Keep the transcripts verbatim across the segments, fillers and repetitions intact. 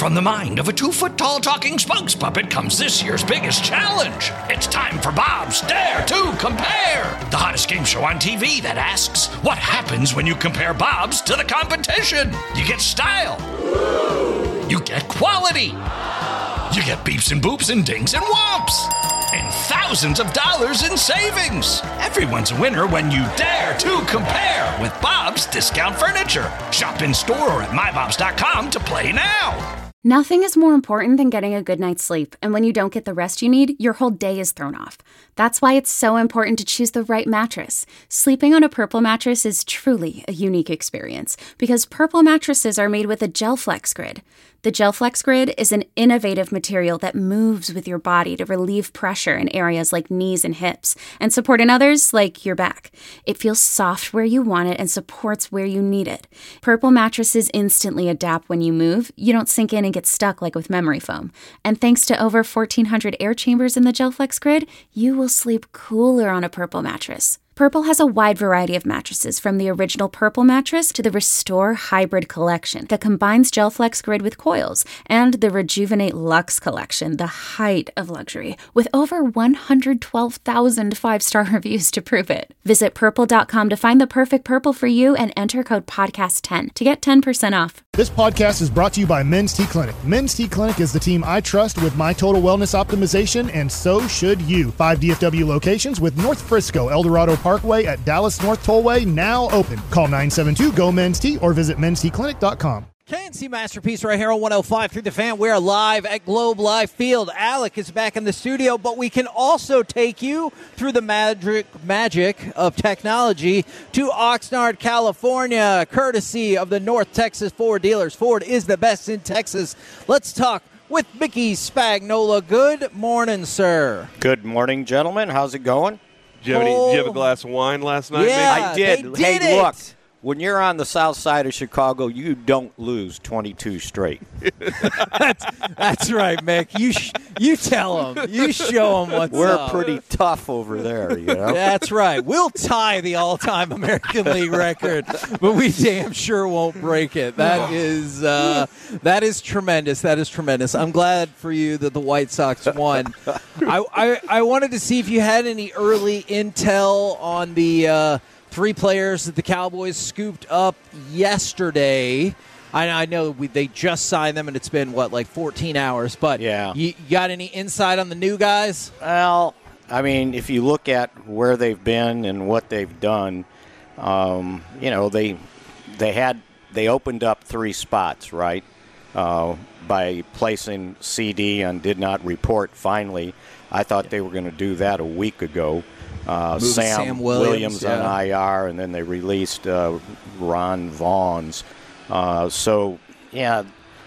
From the mind of a two-foot-tall talking spokes puppet comes this year's biggest challenge. It's time for Bob's Dare to Compare, the hottest game show on T V that asks, what happens when you compare Bobs to the competition? You get style. You get quality. You get beeps and boops and dings and whomps. And thousands of dollars in savings. Everyone's a winner when you dare to compare with Bob's Discount Furniture. Shop in store or at my bobs dot com to play now. Nothing is more important than getting a good night's sleep, and when you don't get the rest you need, your whole day is thrown off. That's why it's so important to choose the right mattress. Sleeping on a Purple mattress is truly a unique experience, because Purple mattresses are made with a GelFlex Grid. The GelFlex Grid is an innovative material that moves with your body to relieve pressure in areas like knees and hips, and support in others like your back. It feels soft where you want it and supports where you need it. Purple mattresses instantly adapt when you move. You don't sink in and get stuck like with memory foam. And thanks to over fourteen hundred air chambers in the GelFlex Grid, you will sleep cooler on a Purple mattress. Purple has a wide variety of mattresses, from the original Purple mattress to the Restore Hybrid collection that combines GelFlex Grid with coils, and the Rejuvenate Luxe collection, the height of luxury, with over one hundred twelve thousand five-star reviews to prove it. Visit purple dot com to find the perfect Purple for you and enter code podcast ten to get ten percent off. This podcast is brought to you by Men's T Clinic. Men's T Clinic is the team I trust with my total wellness optimization, and so should you. Five D F W locations with North Frisco, El Dorado Parkway at Dallas North Tollway now open. Call nine seven two, G O, MEN's T or visit mens t clinic dot com. K N C Masterpiece right here on one oh five through the Fan. We're live at Globe Life Field. Alec is back in the studio, but we can also take you through the magic magic of technology to Oxnard, California, courtesy of the North Texas Ford dealers. Ford is the best in Texas. Let's talk with Mickey Spagnola. Good morning, sir. Good morning, gentlemen. How's it going? Did you have, any, did you have a glass of wine last night? Yeah, I did. They did hey, it. look, when you're on the south side of Chicago, you don't lose twenty-two straight. that's, that's right, Mick. You sh- you tell them. You show them what's We're up. pretty tough over there, you know? That's right. We'll tie the all-time American League record, but we damn sure won't break it. That is uh, that is tremendous. That is tremendous. I'm glad for you that the White Sox won. I, I, I wanted to see if you had any early intel on the uh, three players that the Cowboys scooped up yesterday. I, I know we, they just signed them, and it's been, what, like fourteen hours. But yeah. you, you got any insight on the new guys? Well, I mean, if you look at where they've been and what they've done, um, you know, they they had they opened up three spots, right, uh, by placing C D on did not report. Finally, I thought they were going to do that a week ago. Uh, Sam, Sam Williams, Williams yeah. on I R, and then they released uh, Ron Vaughns. Uh, so, yeah,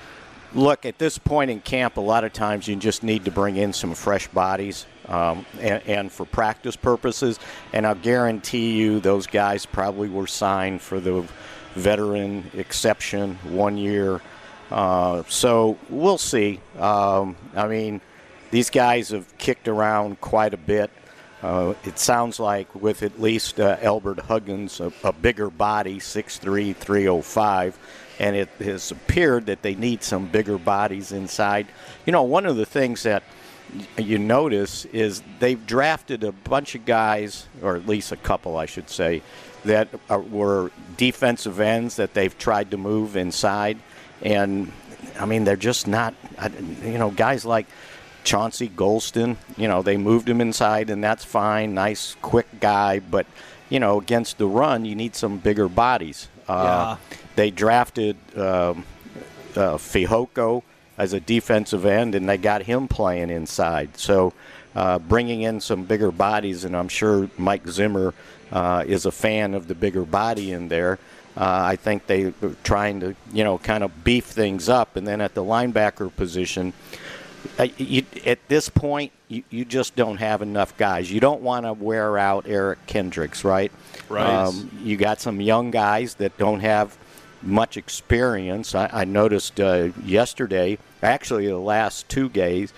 look, at this point in camp, a lot of times you just need to bring in some fresh bodies um, and, and for practice purposes. And I'll guarantee you those guys probably were signed for the veteran exception one year. Uh, so we'll see. Um, I mean, these guys have kicked around quite a bit. Uh, it sounds like with at least uh, Albert Huggins, a, a bigger body, six three, three oh five, and it has appeared that they need some bigger bodies inside. You know, one of the things that you notice is they've drafted a bunch of guys, or at least a couple, I should say, that are, were defensive ends that they've tried to move inside. And, I mean, they're just not, you know, guys like Chauncey Golston, you know, they moved him inside, and that's fine. Nice, quick guy. But, you know, against the run, you need some bigger bodies. Uh, yeah. They drafted um, uh, Fihoko as a defensive end, and they got him playing inside. So uh, bringing in some bigger bodies, and I'm sure Mike Zimmer uh, is a fan of the bigger body in there. Uh, I think they were trying to, you know, kind of beef things up. And then at the linebacker position, Uh, you, at this point, you, you just don't have enough guys. You don't want to wear out Eric Kendricks, right? Right. Um, you got some young guys that don't have much experience. I, I noticed uh, yesterday, actually the last two days,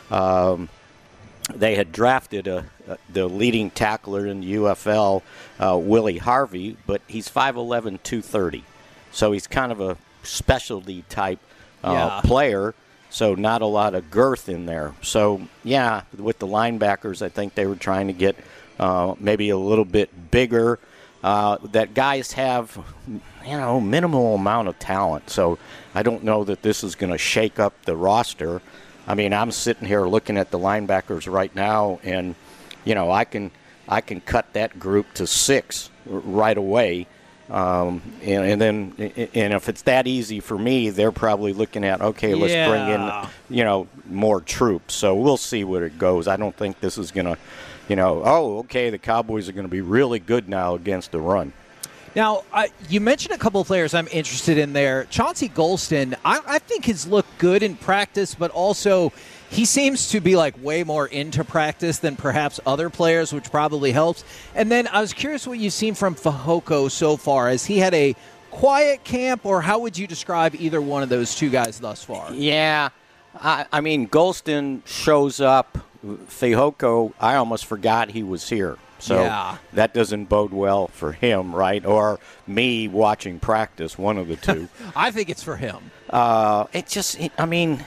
um, they had drafted a, a, the leading tackler in the U F L, uh, Willie Harvey, but he's five eleven, two thirty. So he's kind of a specialty type uh, Yeah. player, so not a lot of girth in there. So, yeah, with the linebackers, I think they were trying to get uh, maybe a little bit bigger. Uh, that guys have, you know, minimal amount of talent. So I don't know that this is going to shake up the roster. I mean, I'm sitting here looking at the linebackers right now, and, you know, I can I can cut that group to six right away. Um, and, and then, and if it's that easy for me, they're probably looking at, okay, let's Yeah. bring in, you know, more troops. So we'll see where it goes. I don't think this is going to, you know, oh, okay, the Cowboys are going to be really good now against the run. Now, I, you mentioned a couple of players I'm interested in there. Chauncey Golston, I, I think has looked good in practice, but also he seems to be like way more into practice than perhaps other players, which probably helps. And then I was curious what you've seen from Fehoko so far. Has he had a quiet camp, or how would you describe either one of those two guys thus far? Yeah, I, I mean, Golston shows up. Fehoko, I almost forgot he was here. So Yeah. that doesn't bode well for him, right? Or me watching practice, one of the two. I think it's for him. uh, it just, it, I mean,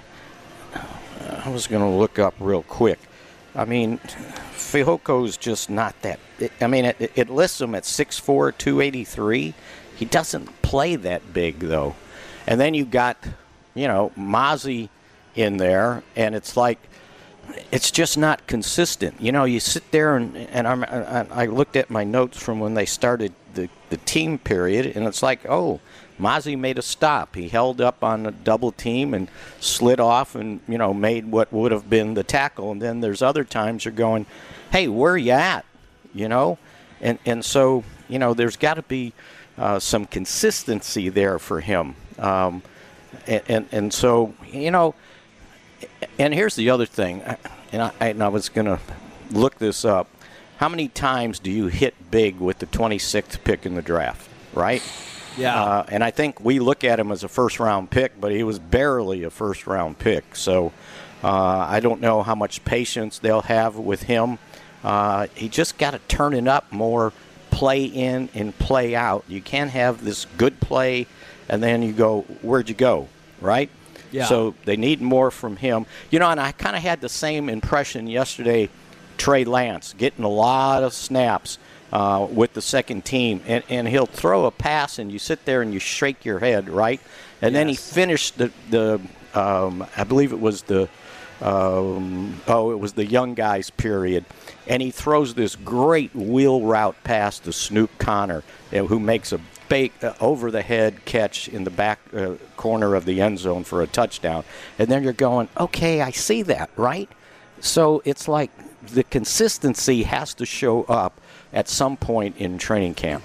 I was going to look up real quick. I mean, Fehoko's just not that. It, I mean, it, it lists him at six four, two eighty-three. He doesn't play that big, though. And then you got, you know, Mozzie in there, and it's like, it's just not consistent. You know, you sit there, and, and I'm, I, I looked at my notes from when they started the, the team period, and it's like, oh, Mozzie made a stop. He held up on a double team and slid off and, you know, made what would have been the tackle. And then there's other times you're going, hey, where are you at? You know? And, and so, you know, there's got to be uh, some consistency there for him. Um, and, and, and so, you know, and here's the other thing, and I, and I was going to look this up. How many times do you hit big with the twenty-sixth pick in the draft, right? Yeah. Uh, and I think we look at him as a first-round pick, but he was barely a first-round pick. So uh, I don't know how much patience they'll have with him. Uh, he just got to turn it up more, play in and play out. You can't have this good play, and then you go, where'd you go, right? Yeah. So they need more from him. You know, and I kind of had the same impression yesterday, Trey Lance, getting a lot of snaps uh, with the second team. And, and he'll throw a pass, and you sit there and you shake your head, right? And yes. Then he finished the, the um, I believe it was the, um, oh, it was the young guys period. And he throws this great wheel route pass to Snoop Connor, you know, who makes a big uh, over-the-head catch in the back uh, corner of the end zone for a touchdown. And then you're going, okay, I see that, right? So it's like the consistency has to show up at some point in training camp.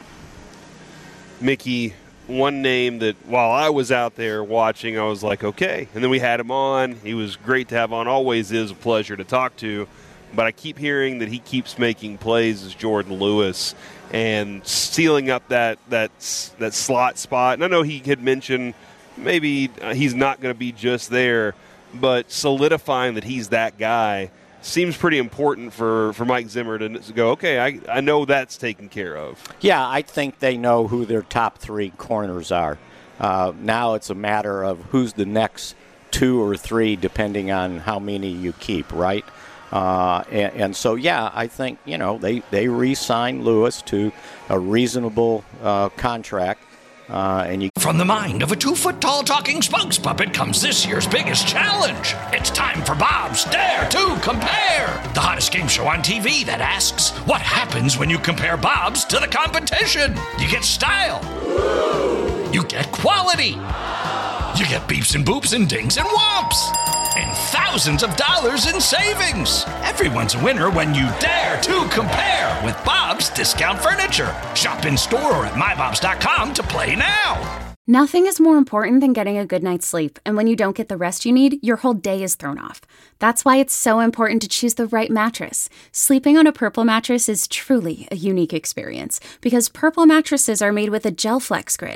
Mickey, one name that while I was out there watching, I was like, okay. And then we had him on. He was great to have on. Always is a pleasure to talk to. But I keep hearing that he keeps making plays as Jordan Lewis and sealing up that that that slot spot. And I know he had mentioned maybe he's not going to be just there, but solidifying that he's that guy seems pretty important for, for Mike Zimmer to go, okay, I, I know that's taken care of. Yeah, I think they know who their top three corners are. Uh, now it's a matter of who's the next two or three, depending on how many you keep, right? Uh, and, and so, yeah, I think, you know, they, they re-signed Lewis to a reasonable uh, contract. Uh, and you From the mind of a two-foot-tall talking spokes puppet comes this year's biggest challenge. It's time for Bob's Dare to Compare, the hottest game show on T V that asks, what happens when you compare Bob's to the competition? You get style. You get quality. You get beeps and boops and dings and whomps. And thousands of dollars in savings. Everyone's a winner when you dare to compare with Bob's Discount Furniture. Shop in store or at my bobs dot com to play now. Nothing is more important than getting a good night's sleep, and when you don't get the rest you need, your whole day is thrown off. That's why it's so important to choose the right mattress. Sleeping on a Purple mattress is truly a unique experience, because Purple mattresses are made with a Gel Flex grid.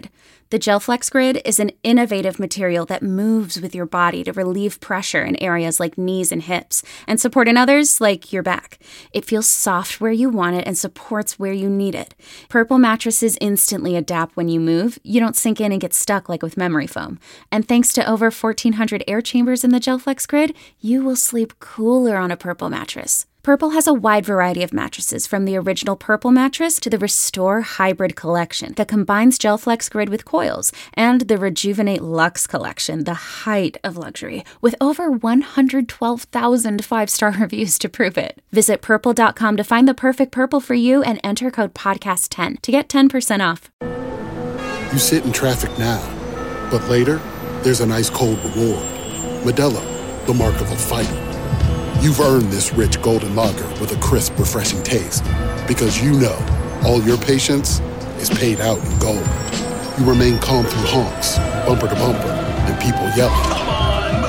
The GelFlex Grid is an innovative material that moves with your body to relieve pressure in areas like knees and hips and support in others like your back. It feels soft where you want it and supports where you need it. Purple mattresses instantly adapt when you move. You don't sink in and get stuck like with memory foam. And thanks to over fourteen hundred air chambers in the GelFlex Grid, you will sleep cooler on a Purple mattress. Purple has a wide variety of mattresses, from the original Purple mattress to the Restore Hybrid collection that combines GelFlex Grid with coils, and the Rejuvenate Luxe collection, the height of luxury, with over one hundred twelve thousand five-star reviews to prove it. Visit purple dot com to find the perfect Purple for you and enter code podcast ten to get ten percent off. You sit in traffic now, but later, there's an ice-cold reward. Modelo, the mark of a fighter. You've earned this rich golden lager with a crisp, refreshing taste. Because you know, all your patience is paid out in gold. You remain calm through honks, bumper to bumper, and people yelling. Come on,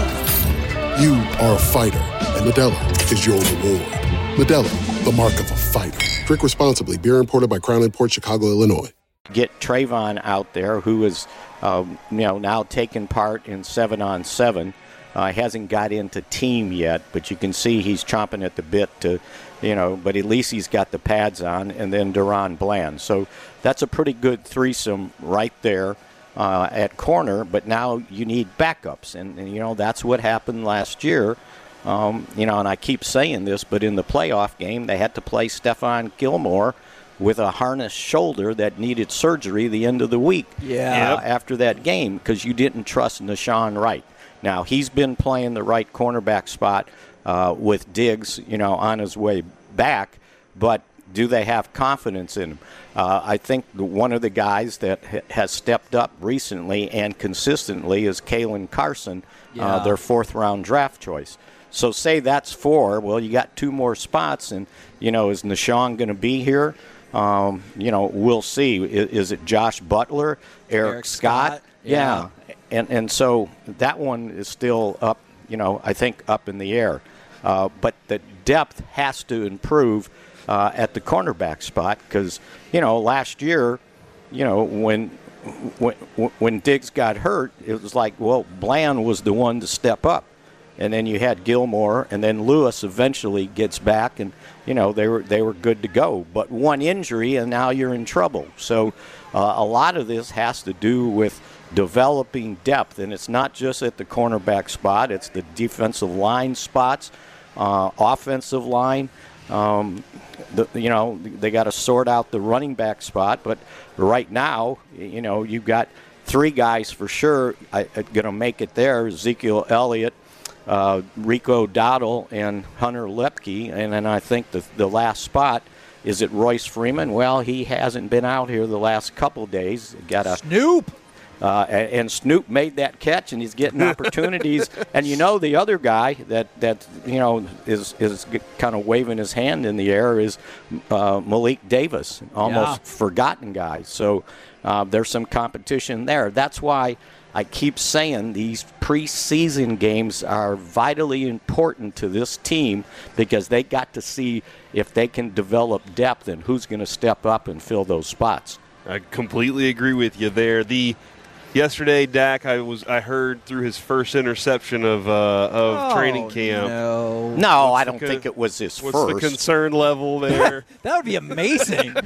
move! You are a fighter, and Modelo is your reward. Modelo, the mark of a fighter. Drink responsibly. Beer imported by Crown Imports, Chicago, Illinois. Get Trayvon out there, who is, um, you know, now taking part in seven on seven. Uh, hasn't got into team yet, but you can see he's chomping at the bit to, you know, but at least he's got the pads on, and then Deron Bland. So that's a pretty good threesome right there uh, at corner, but now you need backups. And, and, you know, that's what happened last year. Um, you know, and I keep saying this, but in the playoff game, they had to play Stephon Gilmore with a harnessed shoulder that needed surgery the end of the week yeah. uh, after that game because you didn't trust Nashawn Wright. Now, he's been playing the right cornerback spot uh, with Diggs, you know, on his way back, but do they have confidence in him? Uh, I think one of the guys that ha- has stepped up recently and consistently is Kalen Carson, yeah. uh, their fourth-round draft choice. So say that's four. Well, you got two more spots, and, you know, is Nashawn going to be here? Um, you know, we'll see. Is, is it Josh Butler, Eric, Eric Scott? Scott? Yeah. yeah. And and so that one is still up, you know, I think up in the air. Uh, but the depth has to improve uh, at the cornerback spot because, you know, last year, you know, when, when when Diggs got hurt, it was like, well, Bland was the one to step up. And then you had Gilmore, and then Lewis eventually gets back, and, you know, they were they were good to go. But one injury, and now you're in trouble. So uh, a lot of this has to do with developing depth, and it's not just at the cornerback spot. It's the defensive line spots, uh, offensive line. Um, the, you know, they got to sort out the running back spot. But right now, you know, you've got three guys for sure going to make it there. Ezekiel Elliott, uh, Rico Dowdle, and Hunter Lepke. And then I think the, the last spot, is it Royce Freeman? Well, he hasn't been out here the last couple days. Got a Snoop. Uh, and, and Snoop made that catch, and he's getting opportunities. And you know the other guy that, that you know is is kind of waving his hand in the air is uh, Malik Davis, almost yeah. forgotten guy. So uh, there's some competition there. That's why I keep saying these preseason games are vitally important to this team because they got to see if they can develop depth and who's going to step up and fill those spots. I completely agree with you there. The Yesterday, Dak, I was I heard through his first interception of uh, of oh, traiing camp. No, no what's I don't con- think it was his what's first. What's the concern level there? That would be amazing.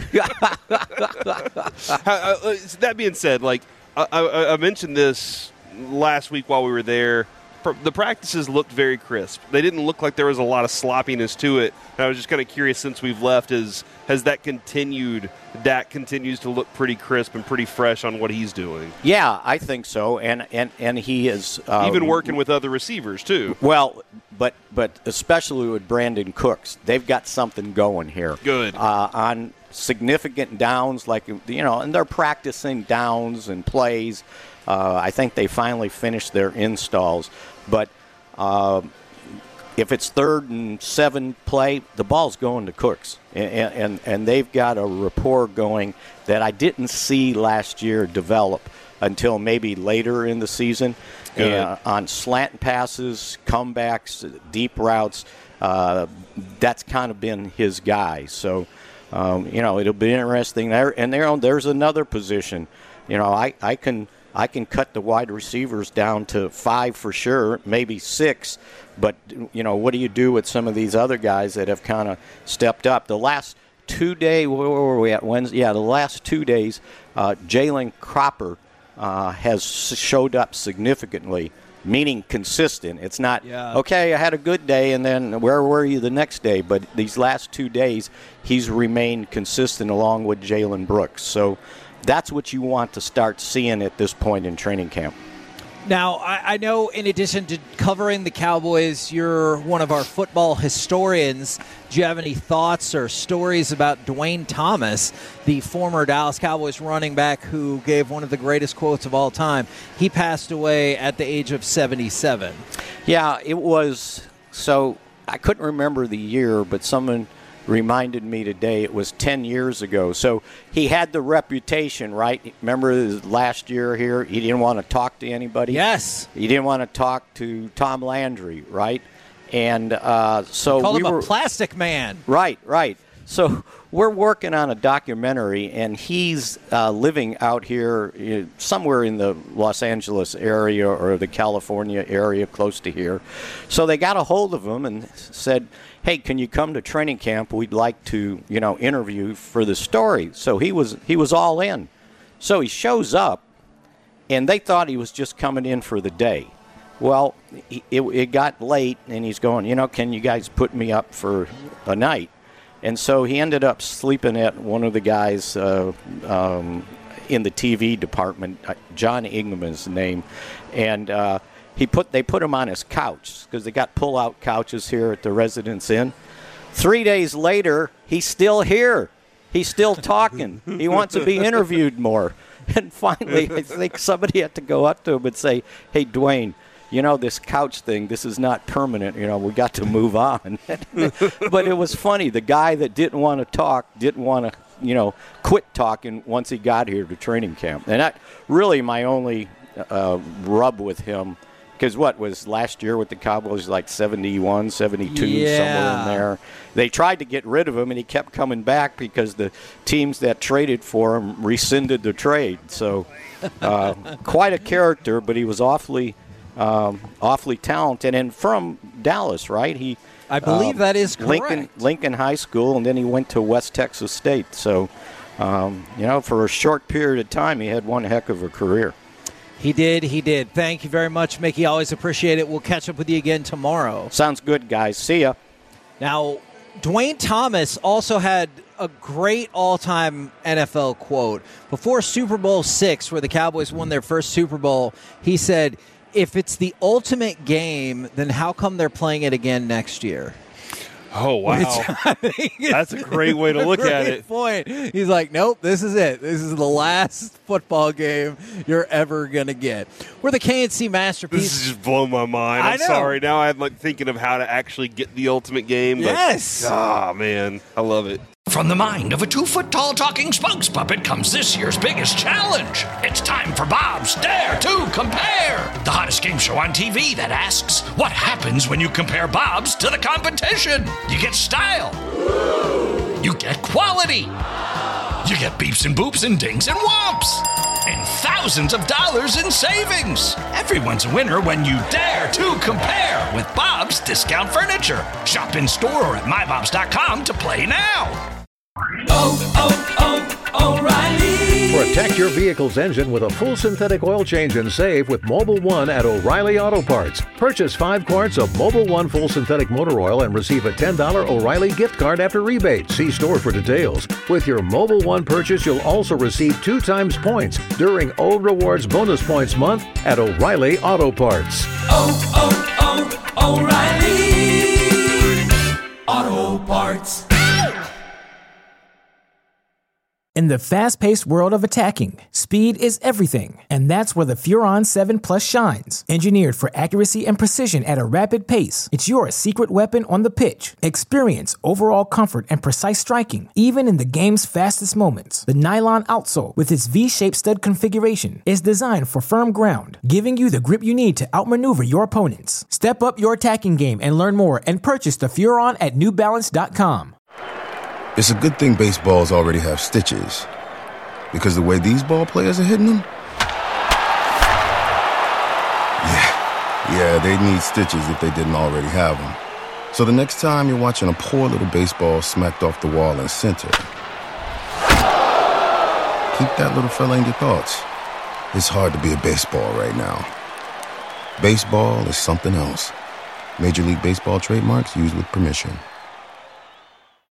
How, uh, that being said, like I, I, I mentioned this last week while we were there. The practices looked very crisp. They didn't look like there was a lot of sloppiness to it. And I was just kind of curious since we've left, is has that continued? Dak continues to look pretty crisp and pretty fresh on what he's doing. Yeah, I think so, and and, and he is uh, even working with other receivers too. Well, but but especially with Brandon Cooks, they've got something going here. Good uh, on significant downs, like you know, and they're practicing downs and plays. Uh, I think they finally finished their installs, but uh, if it's third and seven play, the ball's going to Cooks, and, and and they've got a rapport going that I didn't see last year develop until maybe later in the season. Uh, on slant passes, comebacks, deep routes, uh, that's kind of been his guy. So, um, you know, it'll be interesting there. And there, there's another position You know, I, I can I can cut the wide receivers down to five for sure, maybe six. But, you know, what do you do with some of these other guys that have kind of stepped up? The last two days, where were we at Wednesday? Yeah, the last two days, uh, Jalen Cropper uh, has showed up significantly, meaning consistent. It's not, yeah. okay, I had a good day, and then where were you the next day? But these last two days, he's remained consistent along with Jalen Brooks. So that's what you want to start seeing at this point in training camp. Now, I, I know in addition to covering the Cowboys, you're one of our football historians. Do you have any thoughts or stories about Dwayne Thomas, the former Dallas Cowboys running back who gave one of the greatest quotes of all time? He passed away at the age of seventy-seven. Yeah, it was, so I couldn't remember the year, but someone reminded me today it was ten years ago. So he had the reputation, right? Remember his last year here? He didn't want to talk to anybody. Yes. He didn't want to talk to Tom Landry, right? And uh, so called we him were a plastic man. Right, right. So we're working on a documentary, and he's uh, living out here uh, somewhere in the Los Angeles area or the California area close to here. So they got a hold of him and said, hey, can you come to training camp? We'd like to, you know, interview for the story. So he was he was all in. So he shows up, and they thought he was just coming in for the day. Well, it, it got late, and he's going, you know, can you guys put me up for a night? And so he ended up sleeping at one of the guys uh, um, in the T V department, John Ingman's name, and uh, he put they put him on his couch because they got pull-out couches here at the Residence Inn. Three days later, he's still here. He's still talking. He wants to be interviewed more. And finally, I think somebody had to go up to him and say, hey, Dwayne, you know, this couch thing, this is not permanent. You know, we got to move on. But it was funny. The guy that didn't want to talk didn't want to, you know, quit talking once he got here to training camp. And that really my only uh, rub with him. Because what was last year with the Cowboys, like seventy-one, seventy-two, yeah. somewhere in there. They tried to get rid of him, and he kept coming back because the teams that traded for him rescinded the trade. So uh, quite a character, but he was awfully um, awfully talented. And from Dallas, right? He, I believe um, that is correct. Lincoln, Lincoln High School, and then he went to West Texas State. So, um, you know, for a short period of time, he had one heck of a career. He did, he did. Thank you very much, Mickey. Always appreciate it. We'll catch up with you again tomorrow. Sounds good, guys. See ya. Now, Dwayne Thomas also had a great all-time N F L quote. Before Super Bowl six, where the Cowboys won their first Super Bowl, he said, if it's the ultimate game, then how come they're playing it again next year? Oh, wow. That's a great way to look at it. Point. He's like, nope, this is it. This is the last football game you're ever going to get. We're the K and C Masterpiece. This is just blowing my mind. I'm sorry. Now I'm like thinking of how to actually get the ultimate game. But, yes. Ah, man. I love it. From the mind of a two-foot-tall talking spokes puppet comes this year's biggest challenge. It's time for Bob's Dare to Compare, the hottest game show on T V that asks, what happens when you compare Bob's to the competition? You get style. You get quality. You get beeps and boops and dings and whomps. And thousands of dollars in savings. Everyone's a winner when you dare to compare with Bob's Discount Furniture. Shop in store or at my bobs dot com to play now. Oh, oh, oh, O'Reilly. Protect your vehicle's engine with a full synthetic oil change and save with Mobil one at O'Reilly Auto Parts. Purchase five quarts of Mobil one full synthetic motor oil and receive a ten dollars O'Reilly gift card after rebate. See store for details. With your Mobil one purchase, you'll also receive two times points during O Rewards Bonus Points Month at O'Reilly Auto Parts. Oh, oh, oh, O'Reilly Auto Parts. In the fast-paced world of attacking, speed is everything, and that's where the Furon seven Plus shines. Engineered for accuracy and precision at a rapid pace, it's your secret weapon on the pitch. Experience overall comfort and precise striking, even in the game's fastest moments. The nylon outsole, with its V-shaped stud configuration, is designed for firm ground, giving you the grip you need to outmaneuver your opponents. Step up your attacking game and learn more and purchase the Furon at new balance dot com. It's a good thing baseballs already have stitches. Because the way these ball players are hitting them? Yeah, yeah, they need stitches if they didn't already have them. So the next time you're watching a poor little baseball smacked off the wall in center, keep that little fella in your thoughts. It's hard to be a baseball right now. Baseball is something else. Major League Baseball trademarks used with permission.